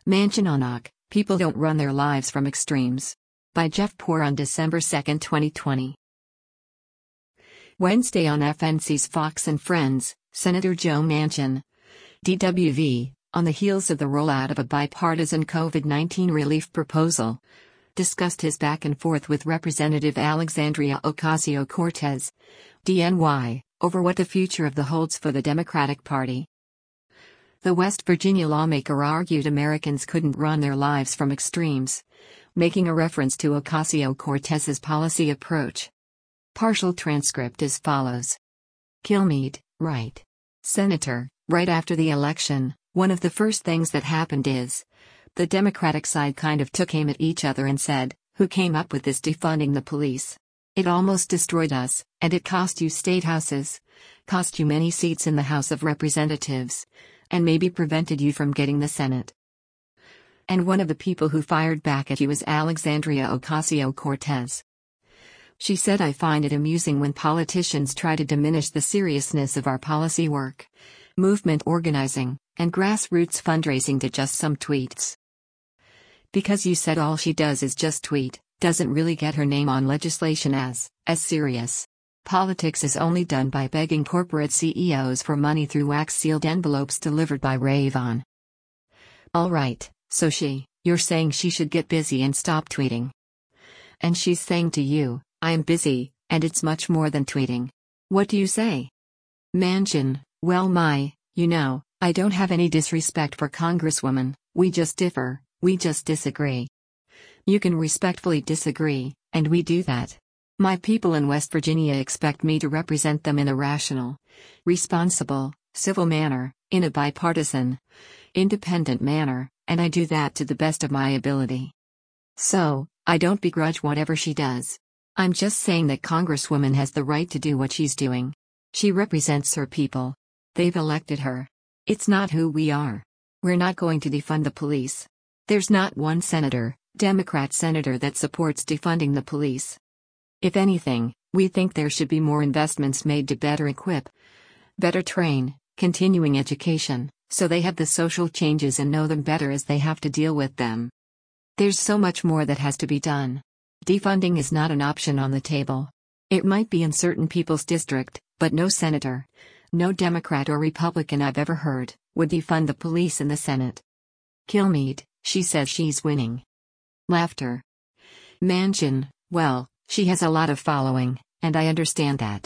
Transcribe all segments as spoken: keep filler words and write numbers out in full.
Manchinonak, People Don't Run Their Lives from Extremes. By Jeff Poor on December second, twenty twenty. Wednesday on F N C's Fox and Friends, Senator Joe Manchin, D W V, on the heels of the rollout of a bipartisan COVID nineteen relief proposal, discussed his back and forth with Representative Alexandria Ocasio-Cortez, D N Y, over what the future of the holds for the Democratic Party. The West Virginia lawmaker argued Americans couldn't run their lives from extremes, making a reference to Ocasio-Cortez's policy approach. Partial transcript as follows. Kilmeade, right. Senator, right after the election, one of the first things that happened is, the Democratic side kind of took aim at each other and said, who came up with this defunding the police? It almost destroyed us, and it cost you state houses, cost you many seats in the House of Representatives, and maybe prevented you from getting the Senate. And one of the people who fired back at you is Alexandria Ocasio-Cortez. She said, I find it amusing when politicians try to diminish the seriousness of our policy work, movement organizing, and grassroots fundraising to just some tweets. Because you said all she does is just tweet, doesn't really get her name on legislation as, as serious. Politics is only done by begging corporate C E Os for money through wax-sealed envelopes delivered by Ray-Von. All right, so she, you're saying she should get busy and stop tweeting. And she's saying to you, I am busy, and it's much more than tweeting. What do you say? Manchin, well my, you know, I don't have any disrespect for Congresswoman, we just differ, we just disagree. You can respectfully disagree, and we do that. My people in West Virginia expect me to represent them in a rational, responsible, civil manner, in a bipartisan, independent manner, and I do that to the best of my ability. So, I don't begrudge whatever she does. I'm just saying that Congresswoman has the right to do what she's doing. She represents her people. They've elected her. It's not who we are. We're not going to defund the police. There's not one senator, Democrat senator, that supports defunding the police. If anything, we think there should be more investments made to better equip, better train, continuing education, so they have the social changes and know them better as they have to deal with them. There's so much more that has to be done. Defunding is not an option on the table. It might be in certain people's district, but no senator, no Democrat or Republican I've ever heard, would defund the police in the Senate. Kilmeade, she says she's winning. Laughter. Manchin, well, she has a lot of following, and I understand that.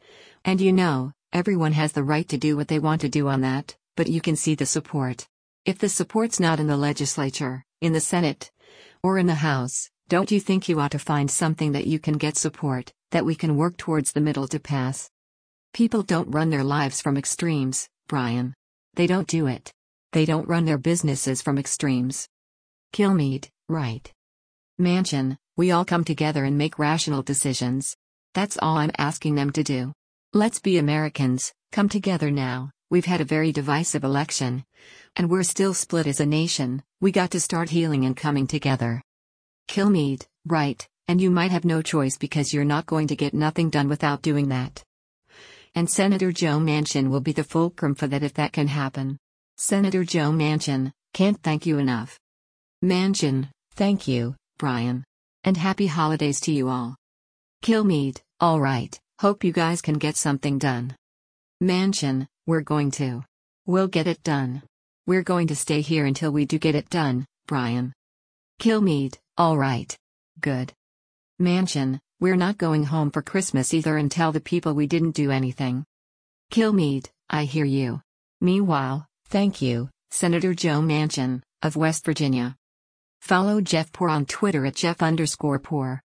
And you know, everyone has the right to do what they want to do on that, but you can see the support. If the support's not in the legislature, in the Senate, or in the House, don't you think you ought to find something that you can get support, that we can work towards the middle to pass? People don't run their lives from extremes, Brian. They don't do it. They don't run their businesses from extremes. Kilmeade, right. Manchin, we all come together and make rational decisions. That's all I'm asking them to do. Let's be Americans, come together now. We've had a very divisive election. And we're still split as a nation. We got to start healing and coming together. Kilmeade, right, and you might have no choice because you're not going to get nothing done without doing that. And Senator Joe Manchin will be the fulcrum for that if that can happen. Senator Joe Manchin, can't thank you enough. Manchin, thank you, Brian. And happy holidays to you all. Kilmeade, all right, hope you guys can get something done. Manchin, we're going to. We'll get it done. We're going to stay here until we do get it done, Brian. Kilmeade, all right. Good. Manchin, we're not going home for Christmas either and tell the people we didn't do anything. Kilmeade, I hear you. Meanwhile, thank you, Senator Joe Manchin, of West Virginia. Follow Jeff Poor on Twitter at Jeff underscore Poor.